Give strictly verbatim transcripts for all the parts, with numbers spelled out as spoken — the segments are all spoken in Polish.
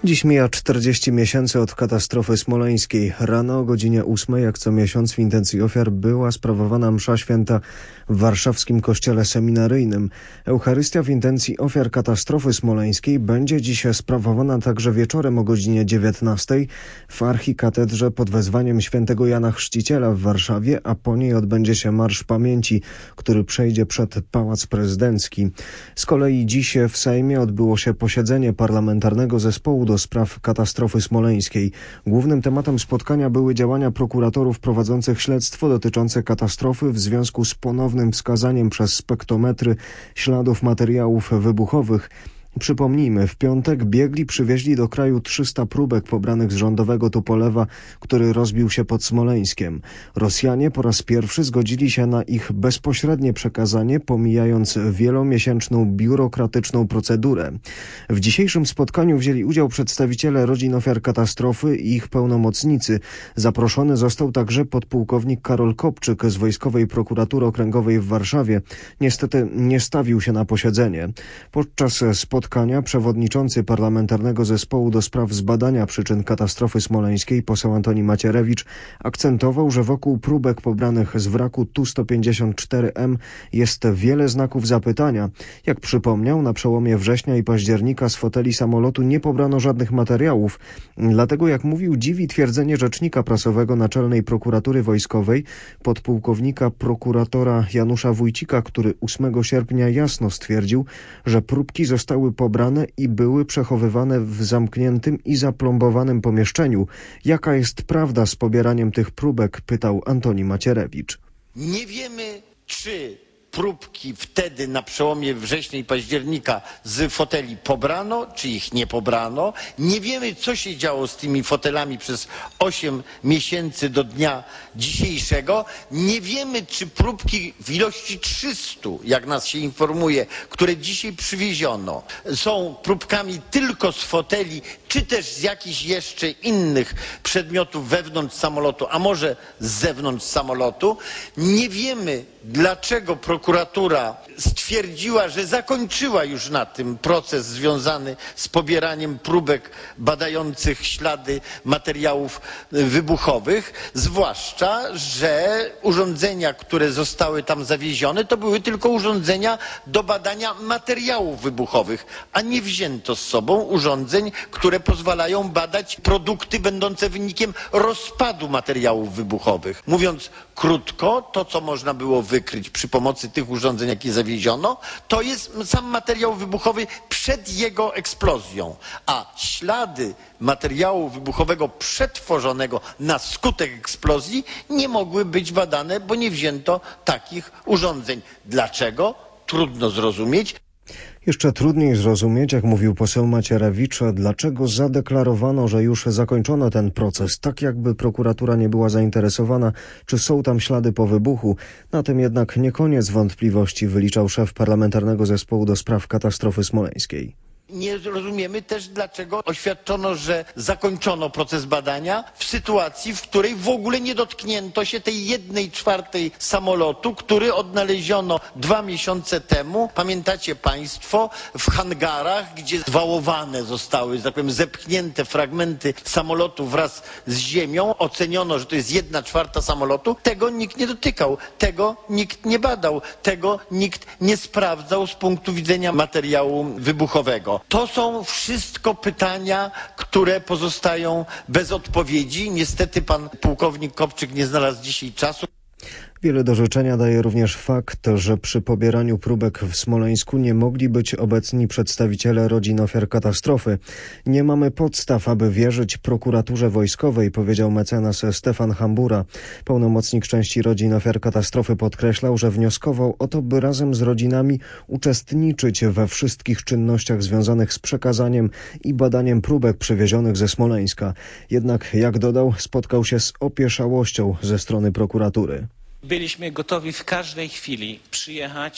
Dziś mija czterdzieści miesięcy od katastrofy smoleńskiej. Rano o godzinie ósmej, jak co miesiąc w intencji ofiar, była sprawowana msza święta w warszawskim kościele seminaryjnym. Eucharystia w intencji ofiar katastrofy smoleńskiej będzie dziś sprawowana także wieczorem o godzinie dziewiętnastej w archikatedrze pod wezwaniem świętego Jana Chrzciciela w Warszawie, a po niej odbędzie się Marsz Pamięci, który przejdzie przed Pałac Prezydencki. Z kolei dziś w Sejmie odbyło się posiedzenie parlamentarnego zespołu do spraw katastrofy smoleńskiej. Głównym tematem spotkania były działania prokuratorów prowadzących śledztwo dotyczące katastrofy w związku z ponownym wskazaniem przez spektrometry śladów materiałów wybuchowych. Przypomnijmy, w piątek biegli przywieźli do kraju trzysta próbek pobranych z rządowego Tupolewa, który rozbił się pod Smoleńskiem. Rosjanie po raz pierwszy zgodzili się na ich bezpośrednie przekazanie, pomijając wielomiesięczną biurokratyczną procedurę. W dzisiejszym spotkaniu wzięli udział przedstawiciele rodzin ofiar katastrofy i ich pełnomocnicy. Zaproszony został także podpułkownik Karol Kopczyk z Wojskowej Prokuratury Okręgowej w Warszawie. Niestety nie stawił się na posiedzenie. Podczas spotkania Spotkania przewodniczący parlamentarnego zespołu do spraw zbadania przyczyn katastrofy smoleńskiej poseł Antoni Macierewicz akcentował, że wokół próbek pobranych z wraku Tu sto pięćdziesiąt cztery M jest wiele znaków zapytania. Jak przypomniał, na przełomie września i października z foteli samolotu nie pobrano żadnych materiałów. Dlatego, jak mówił, dziwi twierdzenie rzecznika prasowego Naczelnej Prokuratury Wojskowej, podpułkownika prokuratora Janusza Wójcika, który ósmego sierpnia jasno stwierdził, że próbki zostały pobrane i były przechowywane w zamkniętym i zaplombowanym pomieszczeniu. Jaka jest prawda z pobieraniem tych próbek? Pytał Antoni Macierewicz. Nie wiemy, czy próbki wtedy na przełomie września i października z foteli pobrano, czy ich nie pobrano. Nie wiemy, co się działo z tymi fotelami przez osiem miesięcy do dnia dzisiejszego. Nie wiemy, czy próbki w ilości trzysta, jak nas się informuje, które dzisiaj przywieziono, są próbkami tylko z foteli, czy też z jakichś jeszcze innych przedmiotów wewnątrz samolotu, a może z zewnątrz samolotu. Nie wiemy, dlaczego prokuratura stwierdziła, że zakończyła już na tym proces związany z pobieraniem próbek badających ślady materiałów wybuchowych, zwłaszcza że urządzenia, które zostały tam zawiezione, to były tylko urządzenia do badania materiałów wybuchowych, a nie wzięto z sobą urządzeń, które pozwalają badać produkty będące wynikiem rozpadu materiałów wybuchowych. Mówiąc krótko, to co można było wykryć przy pomocy tych urządzeń, jakie zawieziono, to jest sam materiał wybuchowy przed jego eksplozją, a ślady materiału wybuchowego przetworzonego na skutek eksplozji nie mogły być badane, bo nie wzięto takich urządzeń. Dlaczego? Trudno zrozumieć. Jeszcze trudniej zrozumieć, jak mówił poseł Macierewicz, dlaczego zadeklarowano, że już zakończono ten proces, tak jakby prokuratura nie była zainteresowana, czy są tam ślady po wybuchu. Na tym jednak nie koniec wątpliwości, wyliczał szef parlamentarnego zespołu do spraw katastrofy smoleńskiej. Nie rozumiemy też, dlaczego oświadczono, że zakończono proces badania w sytuacji, w której w ogóle nie dotknięto się tej jednej czwartej samolotu, który odnaleziono dwa miesiące temu. Pamiętacie państwo, w hangarach, gdzie zwałowane zostały, że tak powiem, zepchnięte fragmenty samolotu wraz z ziemią. Oceniono, że to jest jedna czwarta samolotu. Tego nikt nie dotykał, tego nikt nie badał, tego nikt nie sprawdzał z punktu widzenia materiału wybuchowego. To są wszystko pytania, które pozostają bez odpowiedzi. Niestety pan pułkownik Kopczyk nie znalazł dzisiaj czasu. Wiele do życzenia daje również fakt, że przy pobieraniu próbek w Smoleńsku nie mogli być obecni przedstawiciele rodzin ofiar katastrofy. Nie mamy podstaw, aby wierzyć prokuraturze wojskowej, powiedział mecenas Stefan Hambura. Pełnomocnik części rodzin ofiar katastrofy podkreślał, że wnioskował o to, by razem z rodzinami uczestniczyć we wszystkich czynnościach związanych z przekazaniem i badaniem próbek przywiezionych ze Smoleńska. Jednak, jak dodał, spotkał się z opieszałością ze strony prokuratury. Byliśmy gotowi w każdej chwili przyjechać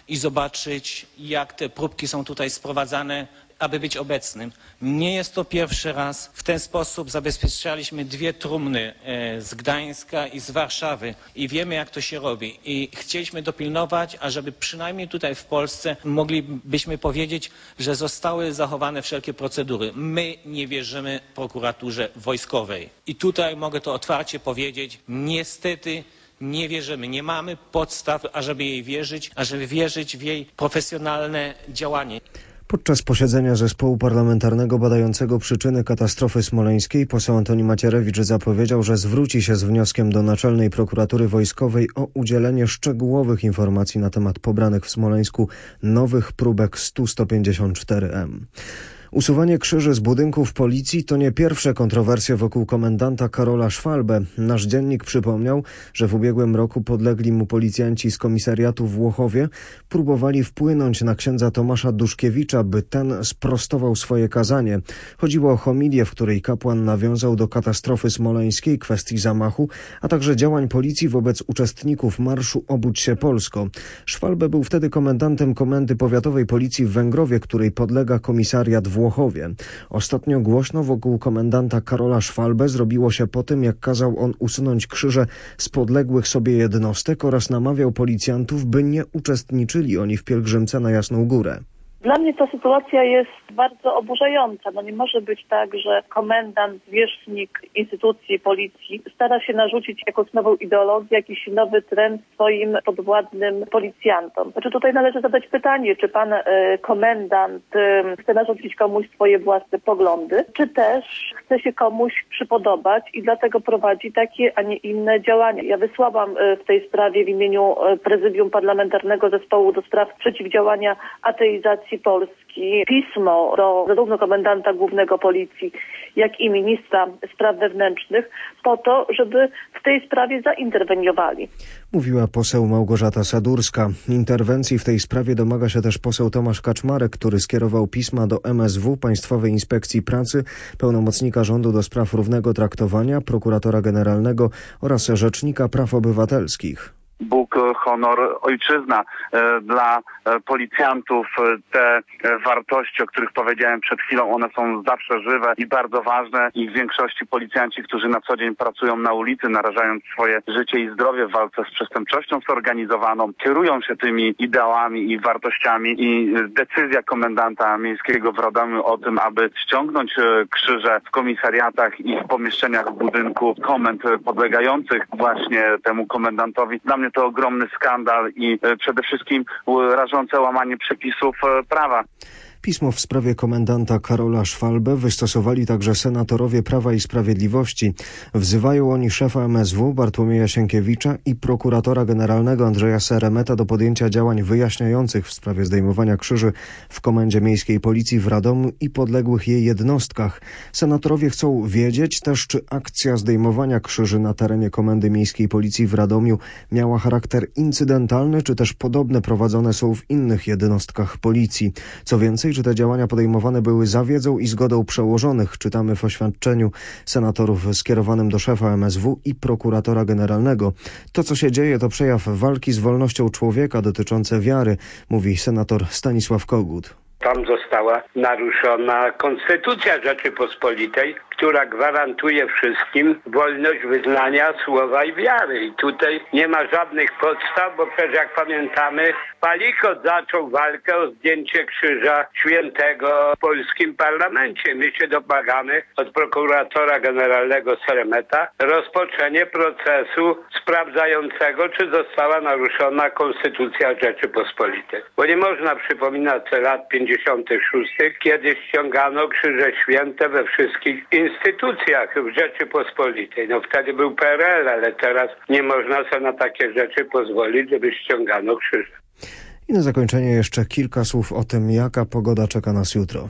i zobaczyć, jak te próbki są tutaj sprowadzane, aby być obecnym. Nie jest to pierwszy raz. W ten sposób zabezpieczaliśmy dwie trumny z Gdańska i z Warszawy i wiemy, jak to się robi. I chcieliśmy dopilnować, ażeby przynajmniej tutaj w Polsce moglibyśmy powiedzieć, że zostały zachowane wszelkie procedury. My nie wierzymy prokuraturze wojskowej. I tutaj mogę to otwarcie powiedzieć, niestety nie wierzymy, nie mamy podstaw, ażeby jej wierzyć, ażeby wierzyć w jej profesjonalne działanie. Podczas posiedzenia zespołu parlamentarnego badającego przyczyny katastrofy smoleńskiej poseł Antoni Macierewicz zapowiedział, że zwróci się z wnioskiem do Naczelnej Prokuratury Wojskowej o udzielenie szczegółowych informacji na temat pobranych w Smoleńsku nowych próbek stu sto pięćdziesiąt cztery M. Usuwanie krzyży z budynków policji to nie pierwsze kontrowersje wokół komendanta Karola Szwalbę. Nasz dziennik przypomniał, że w ubiegłym roku podlegli mu policjanci z komisariatu w Włochowie próbowali wpłynąć na księdza Tomasza Duszkiewicza, by ten sprostował swoje kazanie. Chodziło o homilię, w której kapłan nawiązał do katastrofy smoleńskiej, kwestii zamachu, a także działań policji wobec uczestników marszu Obudź się Polsko. Szwalbę był wtedy komendantem Komendy Powiatowej Policji w Węgrowie, której podlega komisariat w Włochowie. Ostatnio głośno wokół komendanta Karola Szwalbę zrobiło się po tym, jak kazał on usunąć krzyże z podległych sobie jednostek oraz namawiał policjantów, by nie uczestniczyli oni w pielgrzymce na Jasną Górę. Dla mnie ta sytuacja jest bardzo oburzająca. No nie może być tak, że komendant, zwierzchnik instytucji policji stara się narzucić jakąś nową ideologię, jakiś nowy trend swoim podwładnym policjantom. Znaczy tutaj należy zadać pytanie, czy pan y, komendant y, chce narzucić komuś swoje własne poglądy, czy też chce się komuś przypodobać i dlatego prowadzi takie, a nie inne działania. Ja wysłałam y, w tej sprawie w imieniu y, Prezydium Parlamentarnego Zespołu do Spraw Przeciwdziałania Ateizacji Polski pismo do zarówno komendanta głównego policji, jak i ministra spraw wewnętrznych po to, żeby w tej sprawie zainterweniowali. Mówiła poseł Małgorzata Sadurska. Interwencji w tej sprawie domaga się też poseł Tomasz Kaczmarek, który skierował pisma do M S W, Państwowej Inspekcji Pracy, pełnomocnika rządu do spraw równego traktowania, prokuratora generalnego oraz rzecznika praw obywatelskich. Bóg, honor, ojczyzna. Dla policjantów te wartości, o których powiedziałem przed chwilą, one są zawsze żywe i bardzo ważne i w większości policjanci, którzy na co dzień pracują na ulicy, narażając swoje życie i zdrowie w walce z przestępczością zorganizowaną, kierują się tymi ideałami i wartościami i decyzja komendanta miejskiego w Radomiu o tym, aby ściągnąć krzyże w komisariatach i w pomieszczeniach budynku komend podlegających właśnie temu komendantowi, dla mnie to ogromny skandal i przede wszystkim rażące łamanie przepisów prawa. Pismo w sprawie komendanta Karola Szwalbę wystosowali także senatorowie Prawa i Sprawiedliwości. Wzywają oni szefa M S W Bartłomieja Sienkiewicza i prokuratora generalnego Andrzeja Seremeta do podjęcia działań wyjaśniających w sprawie zdejmowania krzyży w Komendzie Miejskiej Policji w Radomiu i podległych jej jednostkach. Senatorowie chcą wiedzieć też, czy akcja zdejmowania krzyży na terenie Komendy Miejskiej Policji w Radomiu miała charakter incydentalny, czy też podobne prowadzone są w innych jednostkach policji. Co więcej, czy te działania podejmowane były za wiedzą i zgodą przełożonych, czytamy w oświadczeniu senatorów skierowanym do szefa M S W i prokuratora generalnego. To, co się dzieje, to przejaw walki z wolnością człowieka dotyczące wiary, mówi senator Stanisław Kogut. Tam została naruszona Konstytucja Rzeczypospolitej, która gwarantuje wszystkim wolność wyznania słowa i wiary. I tutaj nie ma żadnych podstaw, bo przecież jak pamiętamy, Palikot zaczął walkę o zdjęcie Krzyża Świętego w polskim parlamencie. My się domagamy od prokuratora generalnego Seremeta rozpoczęcie procesu sprawdzającego, czy została naruszona Konstytucja Rzeczypospolitej. Bo nie można przypominać lat pięćdziesiątych szóstych, kiedy ściągano Krzyże Święte we wszystkich instytucjach w Rzeczypospolitej. No wtedy był P R L, ale teraz nie można sobie na takie rzeczy pozwolić, żeby ściągano krzyże. I na zakończenie jeszcze kilka słów o tym, jaka pogoda czeka nas jutro.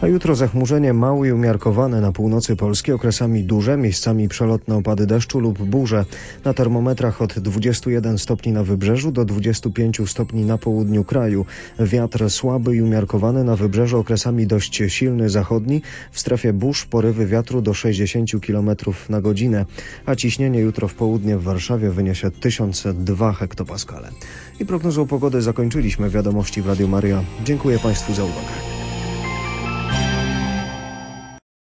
A jutro zachmurzenie małe i umiarkowane na północy Polski, okresami duże, miejscami przelotne opady deszczu lub burze. Na termometrach od dwudziestu jeden stopni na wybrzeżu do dwudziestu pięciu stopni na południu kraju. Wiatr słaby i umiarkowany na wybrzeżu, okresami dość silny zachodni. W strefie burz porywy wiatru do sześćdziesięciu kilometrów na godzinę. A ciśnienie jutro w południe w Warszawie wyniesie tysiąc dwa hektopaskale. I prognozą pogody zakończyliśmy. Wiadomości w Radiu Maryja. Dziękuję Państwu za uwagę.